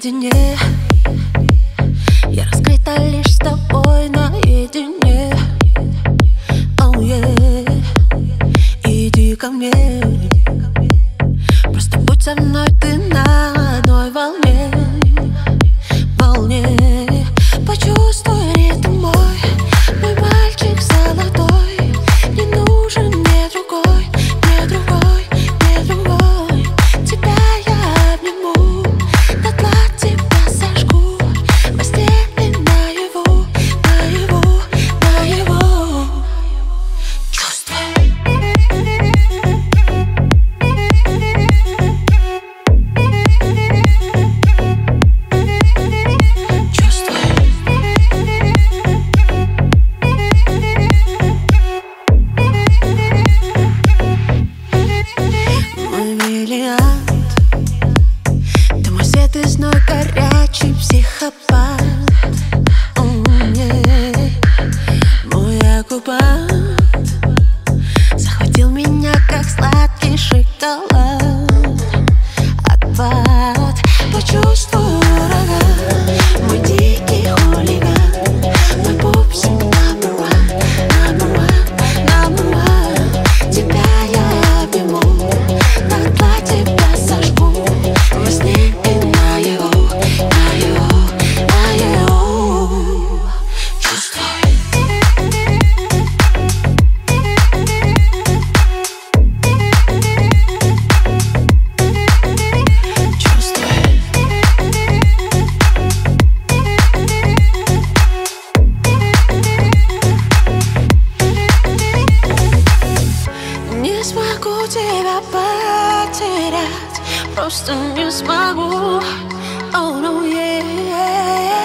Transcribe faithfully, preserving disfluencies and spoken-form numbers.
наедине. Я раскрыта лишь с тобой наедине. Oh yeah. Иди ко мне, просто будь со мной, ты на одной волне. Волне. Почувствуй ритм мой, мой мальчик золотой. Не нужен мне другой, мне другой, мне другой. Тебя я обниму, дотла тебя сожгу. Во сне и наяву, наяву, наяву. Чувствуй. Ты мой свет и зной, горячий психопат. Mm, yeah. Мой оккупант захватил меня, как сладкий шоколад. Отпад, почувствуй ураган, мой дикий хулиган. Мой пупсик number one, number one, number one. Тебя я обниму, дотла тебя сожгу. Во сне и наяву, наяву, наяву. Чувствуй. Не смогу тебя потерять, просто не смогу. Oh no, yeah.